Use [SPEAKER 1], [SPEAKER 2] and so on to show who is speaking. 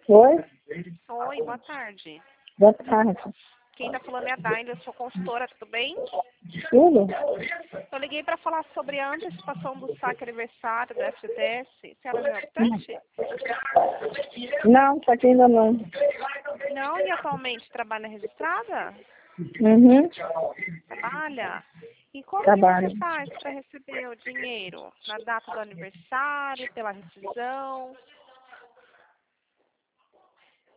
[SPEAKER 1] Oi?
[SPEAKER 2] Oi, boa tarde.
[SPEAKER 1] Boa tarde.
[SPEAKER 2] Quem tá falando é a Daila, eu sou consultora, tudo bem?
[SPEAKER 1] Tudo?
[SPEAKER 2] Eu liguei para falar sobre a antecipação do saque aniversário do FGTS. Você era geoteste?
[SPEAKER 1] Não, só que ainda não.
[SPEAKER 2] Não, e atualmente trabalha registrada?
[SPEAKER 1] Uhum.
[SPEAKER 2] Trabalha? E como que
[SPEAKER 1] Trabalho.
[SPEAKER 2] você faz para receber o dinheiro? Na data do aniversário, pela rescisão?